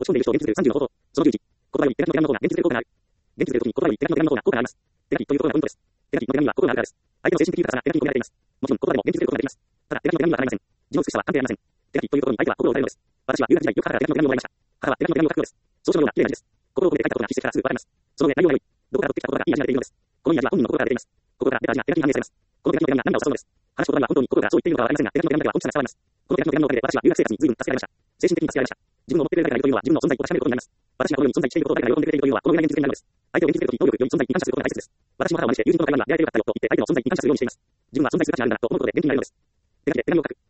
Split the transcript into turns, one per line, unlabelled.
落ち込んでいる人を現実する30の方法。その11。言葉より手書きの手紙の方が現実する効果がある。現実するときに言葉より手書きの手紙の方が効果があります。手書きということがポイントです。手書きの手紙には効果があるからです。相手の精神的豊かさが手書きに込められています。もちろん言葉でも現実することができます。ただ手書きの手紙にはかないません。字の美しさは関係ありません。手書きということに相手は心を打たれるのです。私は留学時代よく母から手書きの手紙をもらいました。母は手書きの手紙を書くのです。草書のような綺麗な字です。心を込めて書いたことが筆跡からすぐわかります。その上内容が良い。どこから取ってきたことがいい味が出ているのです。このいい味は本人の心から出ています。心から出た味が手書きに反映されます。この手書きの手紙が何を指すのです。話す言葉には本当に心からそう言っているのかはありませんが、手書きの手紙だけは本質が伝わります。この手書きの手紙のおかげで私は留学生活に随分助けられました。精神的に助けられました。自分の思っているだけがいいというのは自分の存在を確かめることになります。私がこの世に存在していることを誰かが喜んでくれているというのはこの上が現実になるのです。相手を演じているとき、能力より存在に感謝することが大切です。私も母を真似して友人との会話には出会えてよかったよと言って相手の存在に感謝するようにしています。自分は存在する価値があるんだと思うことで元気になるのです。手書きで手紙を書く。